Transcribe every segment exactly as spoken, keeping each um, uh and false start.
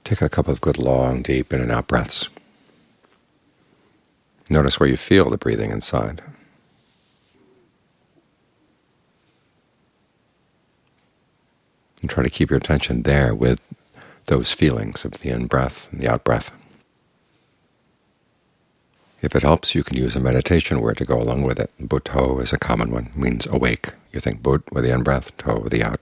Take a couple of good, long, deep in and out breaths. Notice where you feel the breathing inside. And try to keep your attention there with those feelings of the in-breath and the out-breath. If it helps, you can use a meditation word to go along with it. Buddho is a common one. It means awake. You think Bud with the in-breath, To with the out.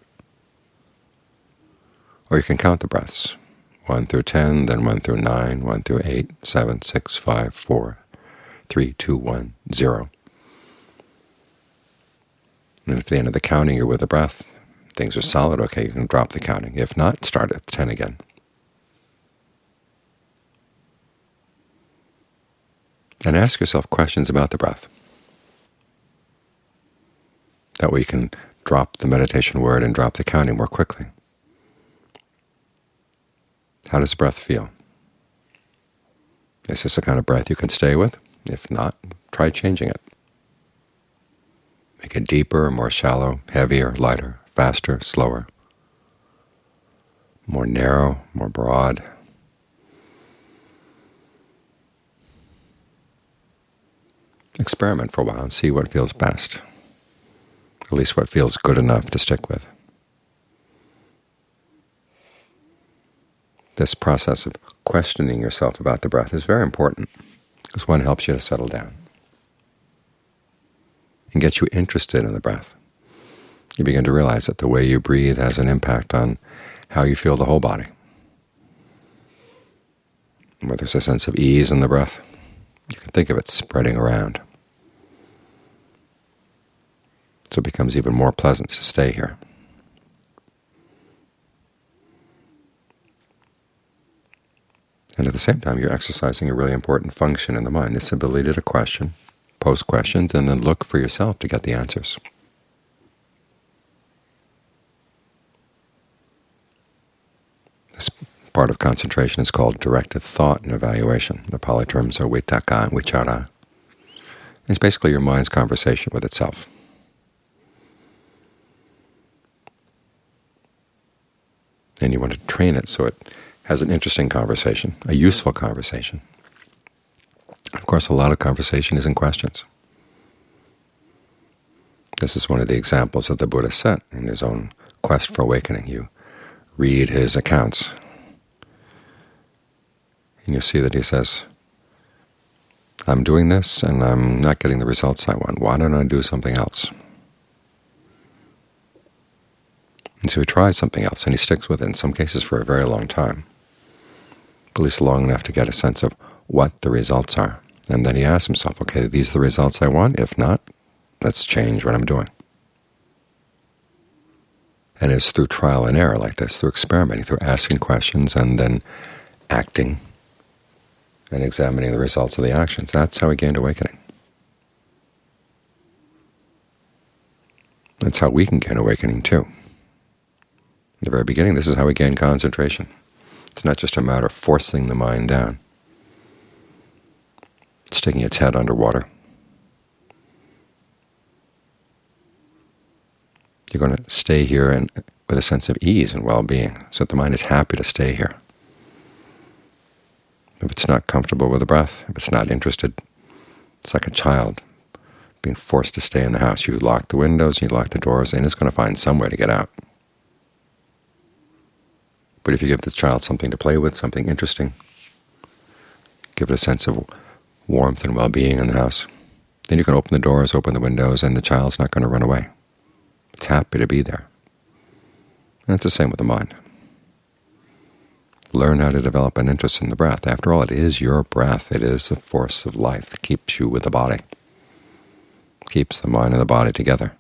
Or you can count the breaths. one through ten, then one through nine, one through eight, seven, six, five, four, three, two, one, zero. And if at the end of the counting you're with the breath, things are solid, okay, you can drop the counting. If not, start at ten again. And ask yourself questions about the breath. That way you can drop the meditation word and drop the counting more quickly. How does the breath feel? Is this the kind of breath you can stay with? If not, try changing it. Make it deeper, more shallow, heavier, lighter, faster, slower, more narrow, more broad. Experiment for a while and see what feels best, at least what feels good enough to stick with. This process of questioning yourself about the breath is very important, because one helps you to settle down and gets you interested in the breath. You begin to realize that the way you breathe has an impact on how you feel the whole body. Where there's a sense of ease in the breath, you can think of it spreading around. So it becomes even more pleasant to stay here. And at the same time, you're exercising a really important function in the mind, this ability to question, pose questions, and then look for yourself to get the answers. This part of concentration is called directed thought and evaluation. The Pali terms are vitakka and vichara. It's basically your mind's conversation with itself. And you want to train it so it has an interesting conversation, a useful conversation. Of course, a lot of conversation is in questions. This is one of the examples that the Buddha set in his own quest for awakening. You read his accounts, and you see that he says, I'm doing this and I'm not getting the results I want. Why don't I do something else? And so he tries something else, and he sticks with it, in some cases for a very long time, at least long enough to get a sense of what the results are. And then he asks himself, okay, these are the results I want? If not, let's change what I'm doing. And it's through trial and error like this, through experimenting, through asking questions and then acting and examining the results of the actions. That's how he gained awakening. That's how we can gain awakening too. In the very beginning, this is how we gain concentration. It's not just a matter of forcing the mind down, sticking its head underwater. You're going to stay here and with a sense of ease and well-being, so that the mind is happy to stay here. If it's not comfortable with the breath, if it's not interested, it's like a child being forced to stay in the house. You lock the windows, you lock the doors, and it's going to find some way to get out. But if you give the child something to play with, something interesting, give it a sense of warmth and well-being in the house, then you can open the doors, open the windows, and the child's not going to run away. It's happy to be there. And it's the same with the mind. Learn how to develop an interest in the breath. After all, it is your breath. It is the force of life that keeps you with the body, keeps the mind and the body together.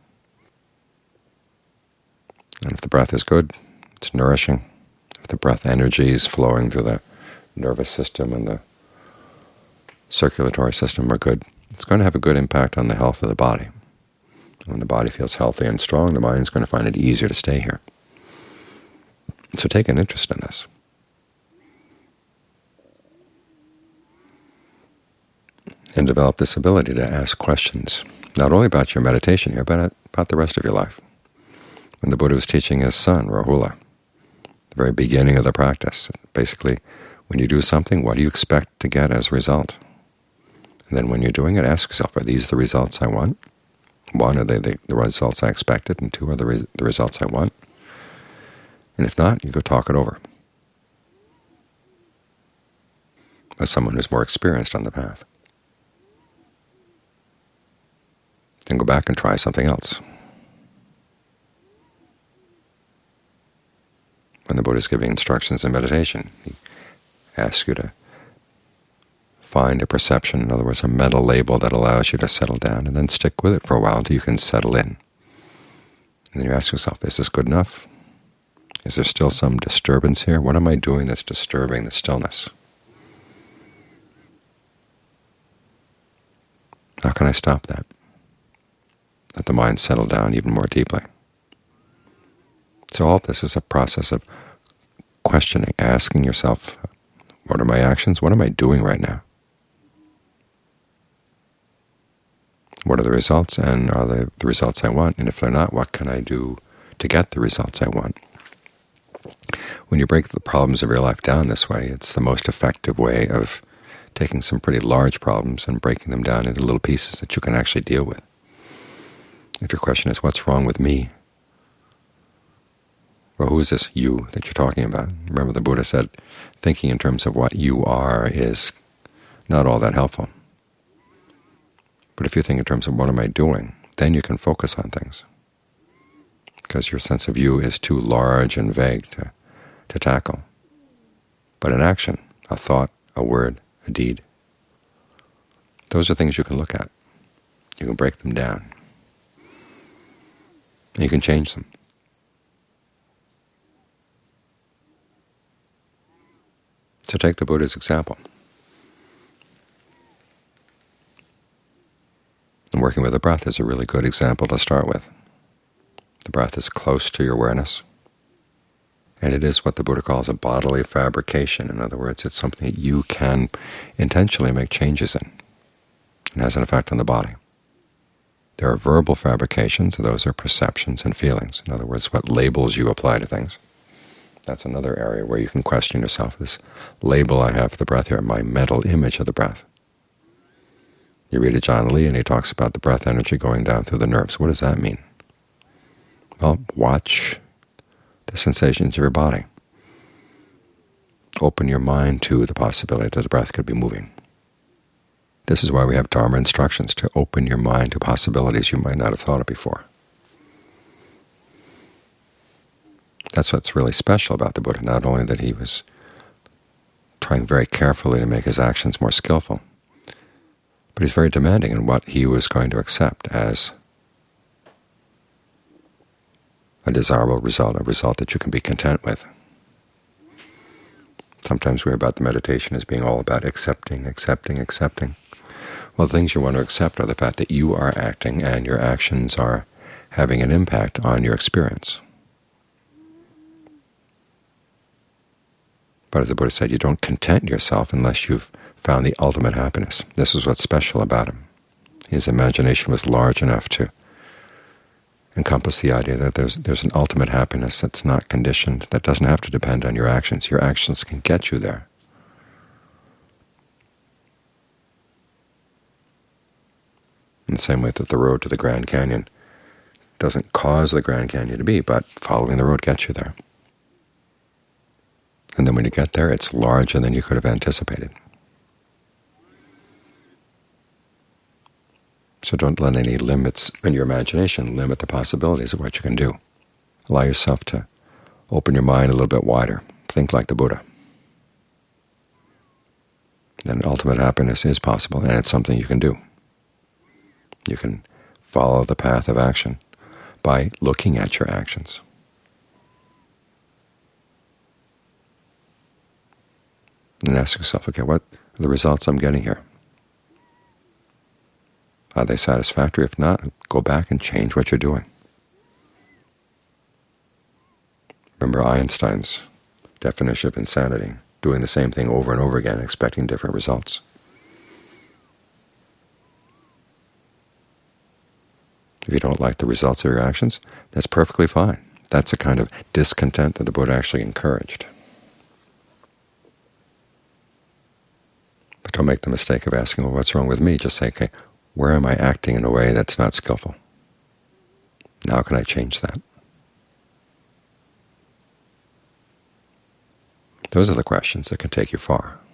And if the breath is good, it's nourishing. If the breath energy is flowing through the nervous system and the circulatory system are good, it's going to have a good impact on the health of the body. When the body feels healthy and strong, the mind is going to find it easier to stay here. So take an interest in this. And develop this ability to ask questions, not only about your meditation here, but about the rest of your life. When the Buddha was teaching his son, Rahula, the very beginning of the practice. Basically, when you do something, what do you expect to get as a result? And then when you're doing it, ask yourself, are these the results I want? One, are they the, the results I expected? And two, are the, res the results I want? And if not, you go talk it over with someone who's more experienced on the path. Then go back and try something else. When the Buddha is giving instructions in meditation, he asks you to find a perception, in other words, a mental label that allows you to settle down, and then stick with it for a while until you can settle in. And then you ask yourself, is this good enough? Is there still some disturbance here? What am I doing that's disturbing the stillness? How can I stop that? Let the mind settle down even more deeply. So all of this is a process of questioning, asking yourself, what are my actions? What am I doing right now? What are the results, and are they the results I want? And if they're not, what can I do to get the results I want? When you break the problems of your life down this way, it's the most effective way of taking some pretty large problems and breaking them down into little pieces that you can actually deal with. If your question is, what's wrong with me? Well, who is this you that you're talking about? Remember, the Buddha said thinking in terms of what you are is not all that helpful. But if you think in terms of what am I doing, then you can focus on things, because your sense of you is too large and vague to, to tackle. But an action, a thought, a word, a deed, those are things you can look at. You can break them down. You can change them. So take the Buddha's example. And working with the breath is a really good example to start with. The breath is close to your awareness, and it is what the Buddha calls a bodily fabrication. In other words, it's something that you can intentionally make changes in, and has an effect on the body. There are verbal fabrications, those are perceptions and feelings. In other words, what labels you apply to things. That's another area where you can question yourself. This label I have for the breath here, my mental image of the breath. You read Ajaan Lee, and he talks about the breath energy going down through the nerves. What does that mean? Well, watch the sensations of your body. Open your mind to the possibility that the breath could be moving. This is why we have Dharma instructions, to open your mind to possibilities you might not have thought of before. That's what's really special about the Buddha, not only that he was trying very carefully to make his actions more skillful, but he's very demanding in what he was going to accept as a desirable result, a result that you can be content with. Sometimes we hear about the meditation as being all about accepting, accepting, accepting. Well, the things you want to accept are the fact that you are acting and your actions are having an impact on your experience. But as the Buddha said, you don't content yourself unless you've found the ultimate happiness. This is what's special about him. His imagination was large enough to encompass the idea that there's there's an ultimate happiness that's not conditioned, that doesn't have to depend on your actions. Your actions can get you there. In the same way that the road to the Grand Canyon doesn't cause the Grand Canyon to be, but following the road gets you there. And then when you get there, it's larger than you could have anticipated. So don't let any limits in your imagination limit the possibilities of what you can do. Allow yourself to open your mind a little bit wider. Think like the Buddha. Then ultimate happiness is possible, and it's something you can do. You can follow the path of action by looking at your actions. And ask yourself, okay, what are the results I'm getting here? Are they satisfactory? If not, go back and change what you're doing. Remember Einstein's definition of insanity, doing the same thing over and over again, expecting different results. If you don't like the results of your actions, that's perfectly fine. That's a kind of discontent that the Buddha actually encouraged. But don't make the mistake of asking, well, what's wrong with me? Just say, okay, where am I acting in a way that's not skillful? Now how can I change that? Those are the questions that can take you far.